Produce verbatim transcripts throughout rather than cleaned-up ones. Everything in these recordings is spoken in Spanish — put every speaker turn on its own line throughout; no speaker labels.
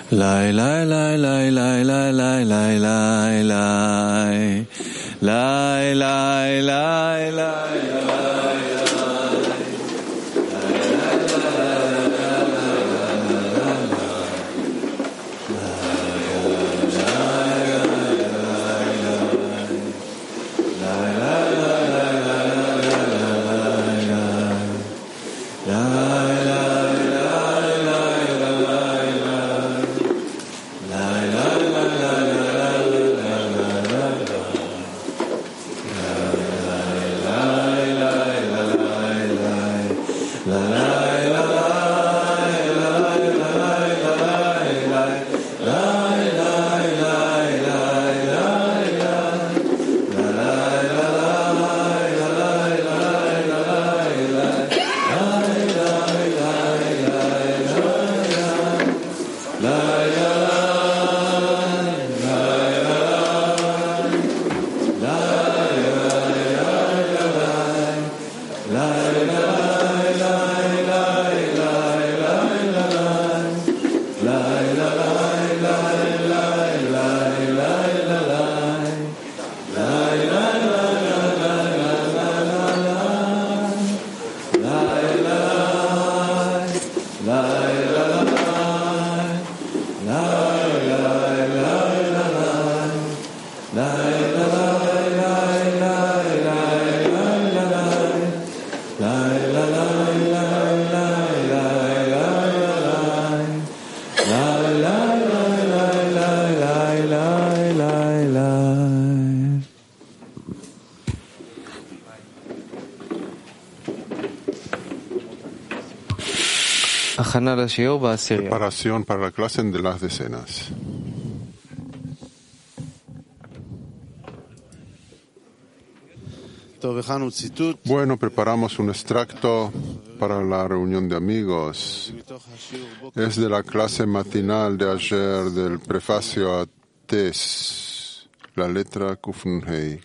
Lai lai lai lai lai lai lai lai lai lai lai lai lai lai
Preparación para la clase de las decenas. Bueno, preparamos un extracto para la reunión de amigos. Es de la clase matinal de ayer del prefacio a Tes, la letra Kufnhei.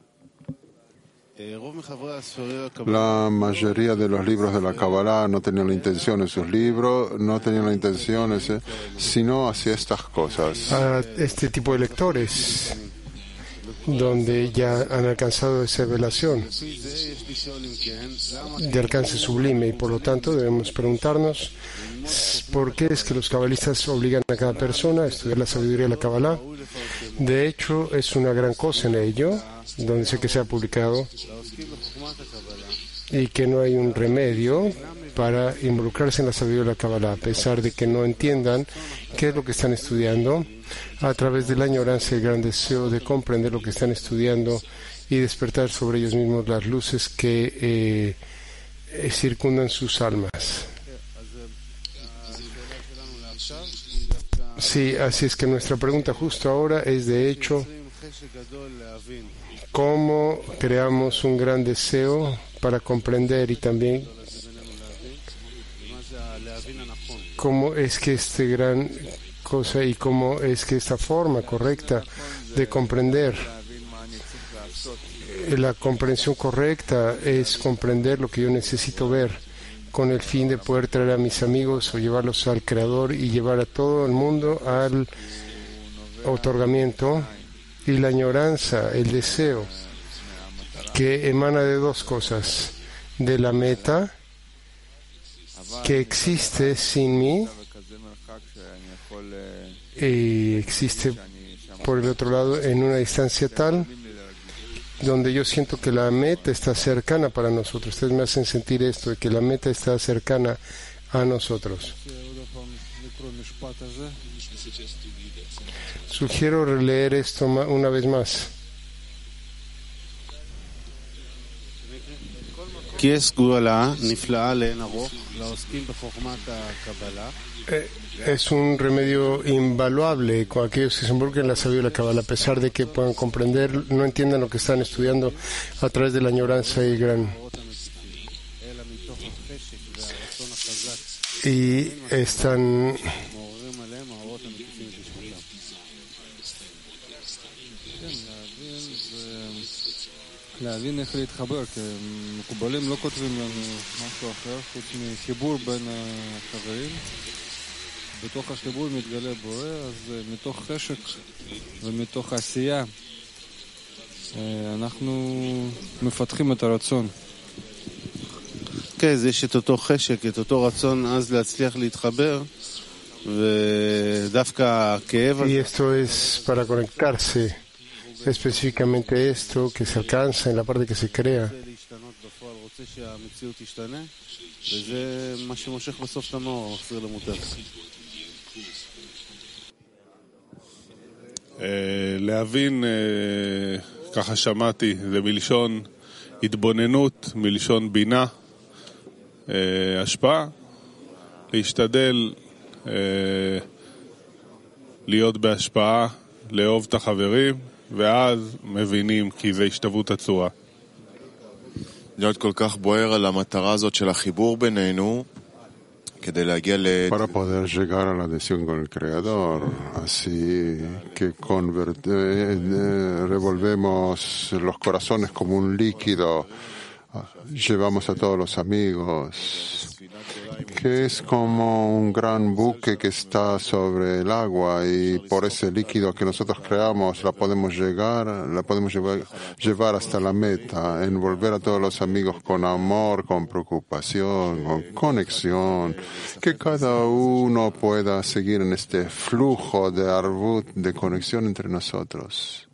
La mayoría de los libros de la Kabbalah no tenían la intención en sus libros, no tenían la intención, ese, sino hacia estas cosas.
A este tipo de lectores, donde ya han alcanzado esa revelación de alcance sublime, y por lo tanto debemos preguntarnos por qué es que los cabalistas obligan a cada persona a estudiar la sabiduría de la Kabbalah. De hecho, es una gran cosa en ello, donde sé que se ha publicado, y que no hay un remedio para involucrarse en la sabiduría de la Kabbalah, a pesar de que no entiendan qué es lo que están estudiando, a través de la ignorancia y el gran deseo de comprender lo que están estudiando y despertar sobre ellos mismos las luces que eh, circundan sus almas. Sí, así es que nuestra pregunta justo ahora es, de hecho, ¿cómo creamos un gran deseo para comprender, y también cómo es que este gran cosa y cómo es que esta forma correcta de comprender, la comprensión correcta es comprender lo que yo necesito ver, con el fin de poder traer a mis amigos o llevarlos al Creador y llevar a todo el mundo al otorgamiento, y la añoranza, el deseo, que emana de dos cosas: de la meta que existe sin mí y existe por el otro lado en una distancia tal donde yo siento que la meta está cercana para nosotros. Ustedes me hacen sentir esto, de que la meta está cercana a nosotros. Sugiero releer esto una vez más. Es un remedio invaluable con aquellos que se involucran en la sabiduría de la Kabbalah, a pesar de que puedan comprender, no entiendan lo que están estudiando a través de la añoranza y gran. Y están
להבין איך להתחבר, כי מקובלים לא כותבים לנו משהו אחר חוץ מחיבור בין החברים. בתוך החיבור מתגלה בורא, אז מתוך חשק ומתוך עשייה אנחנו מפתחים את הרצון.
כן, יש את אותו חשק, את אותו רצון אז להצליח להתחבר, ודווקא הכאב...
Y esto es para conectarse, específicamente esto que se alcanza en la parte que se crea.
רוצה שהמציאות תשתנה, וזה מה שמושך בסוף את המאור, מחזיר למוטב.
להבין, ככה שמעתי, זה מלשון התבוננות, מלשון בינה, השפעה, להשתדל להיות בהשפעה, לאהוב את החברים, ואז מבינים כי זה השתוות הצורה.
להיות כל כך בוער על המטרה הזאת של החיבור בינינו, כדי להגיע ל...
Para poder llegar a la adhesión con el Creador, así que converte, eh, revolvemos los corazones como un líquido, llevamos a todos los amigos, que es como un gran buque que está sobre el agua y por ese líquido que nosotros creamos la podemos llegar, la podemos llevar, llevar hasta la meta, envolver a todos los amigos con amor, con preocupación, con conexión, que cada uno pueda seguir en este flujo de arbut, de conexión entre nosotros.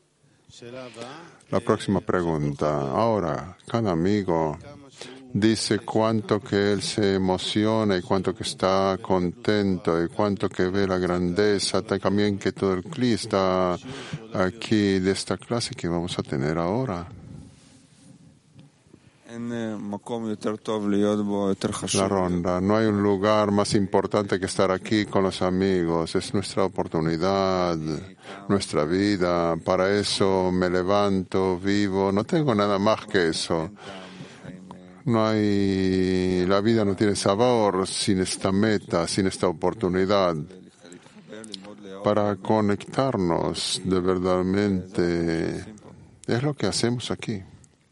La próxima pregunta. Ahora, cada amigo dice cuánto que él se emociona y cuánto que está contento y cuánto que ve la grandeza, también que todo el cli está aquí de esta clase que vamos a tener ahora. La ronda. No hay un lugar más importante que estar aquí con los amigos. Es nuestra oportunidad, nuestra vida. Para eso me levanto, vivo. No tengo nada más que eso. No hay, la vida no tiene sabor sin esta meta, sin esta oportunidad para conectarnos de verdaderamente. Es lo que hacemos aquí.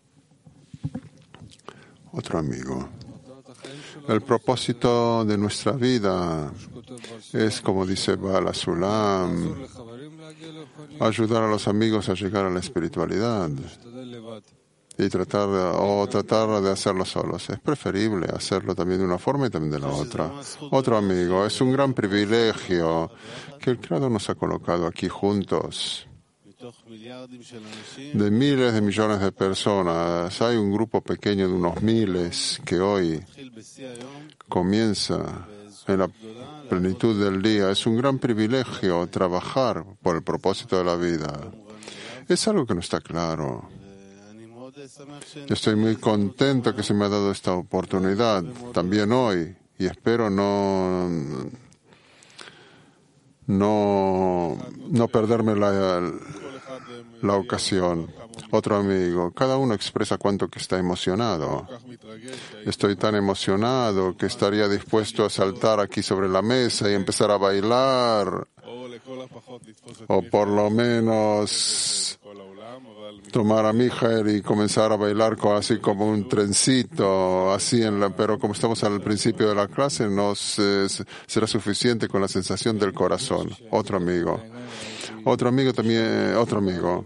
Otro amigo. El propósito de nuestra vida es, como dice Bala Sulam, ayudar a los amigos a llegar a la espiritualidad. Y tratar de, o tratar de hacerlo solos. Es preferible hacerlo también de una forma y también de la otra. Otro amigo, es un gran privilegio que el Creador nos ha colocado aquí juntos. De miles de millones de personas, hay un grupo pequeño de unos miles que hoy comienza en la plenitud del día. Es un gran privilegio trabajar por el propósito de la vida. Es algo que no está claro. Estoy muy contento que se me ha dado esta oportunidad también hoy y espero no no no perderme la, la ocasión. Otro amigo, cada uno expresa cuánto que está emocionado. Estoy tan emocionado que estaría dispuesto a saltar aquí sobre la mesa y empezar a bailar, o por lo menos tomar a Mijael y comenzar a bailar con, así como un trencito, así en la, pero como estamos al principio de la clase, nos eh, será suficiente con la sensación del corazón. Otro amigo, otro amigo también, otro amigo.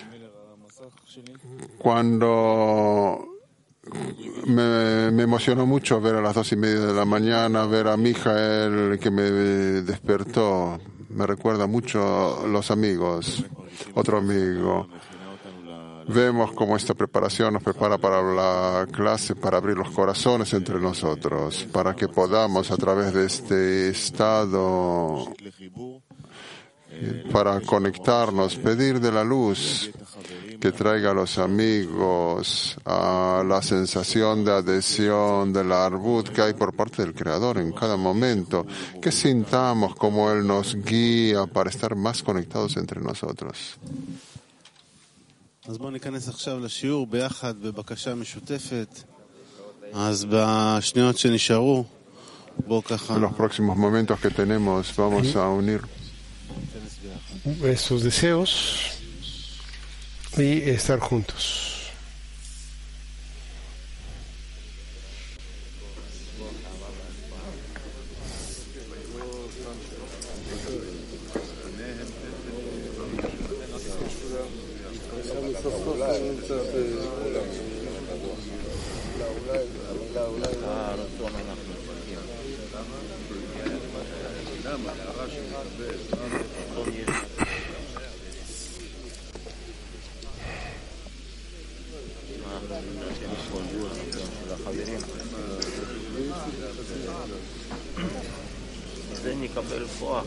Cuando me, me emocionó mucho ver a las dos y media de la mañana, ver a Mijael que me despertó, me recuerda mucho a los amigos. Otro amigo. Vemos cómo esta preparación nos prepara para la clase, para abrir los corazones entre nosotros, para que podamos a través de este estado, para conectarnos, pedir de la luz que traiga a los amigos a la sensación de adhesión, de la arbut que hay por parte del Creador en cada momento, que sintamos como Él nos guía para estar más conectados entre nosotros.
אז בואו ניכנס עכשיו לשיעור ביחד בבקשה משותפת. אז בשניות שנשארו, בואו ככה...
En los próximos momentos que tenemos, vamos a unir
estos deseos y estar juntos.
זה נקבל כוח.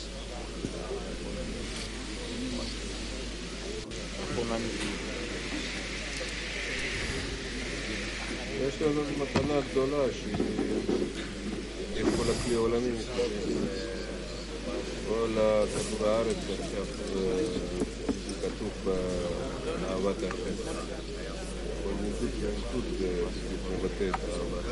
יש לנו מתנה גדולה שיש כל הכלי העולמי מסתובב. כל כדור הארץ עכשיו כתוב באהבת האחר. כל ניתות וניתות מבטא את האהבה.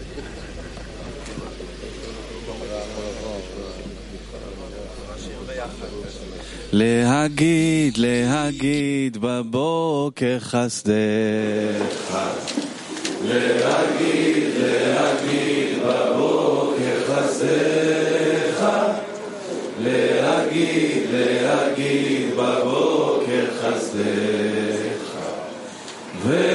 להגיד, להגיד בבוקר חסדך. להגיד, להגיד בבוקר חסדך. להגיד, להגיד בבוקר חסדך.